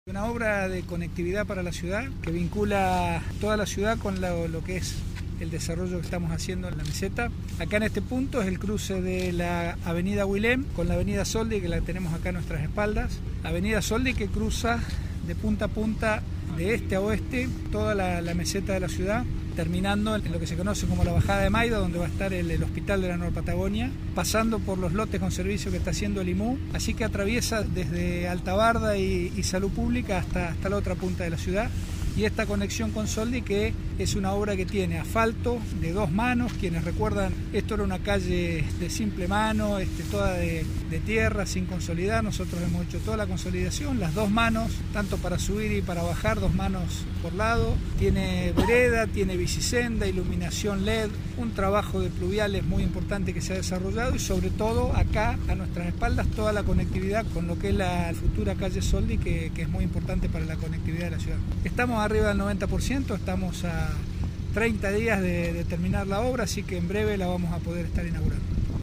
Una obra de conectividad para la ciudad que vincula toda la ciudad con lo que es el desarrollo que estamos haciendo en la meseta. Acá en este punto es el cruce de la avenida Wilhem con la avenida Soldi, que la tenemos acá a nuestras espaldas. Avenida Soldi que cruza de punta a punta, de este a oeste, toda la meseta de la ciudad, terminando en lo que se conoce como la Bajada de Maida, donde va a estar el Hospital de la Nueva Patagonia, pasando por los lotes con servicio que está haciendo el IMU, así que atraviesa desde Altabarda y Salud Pública hasta la otra punta de la ciudad. Y esta conexión con Soldi, que es una obra que tiene asfalto de 2 manos. Quienes recuerdan, esto era una calle de simple mano, toda de tierra, sin consolidar. Nosotros hemos hecho toda la consolidación, las 2 manos, tanto para subir y para bajar, 2 manos por lado. Tiene vereda, tiene bicisenda, iluminación LED, un trabajo de pluviales muy importante que se ha desarrollado y sobre todo acá a nuestras espaldas toda la conectividad con lo que es la futura calle Soldi, que es muy importante para la conectividad de la ciudad. Estamos arriba del 90%, estamos a 30 días de terminar la obra, así que en breve la vamos a poder estar inaugurando.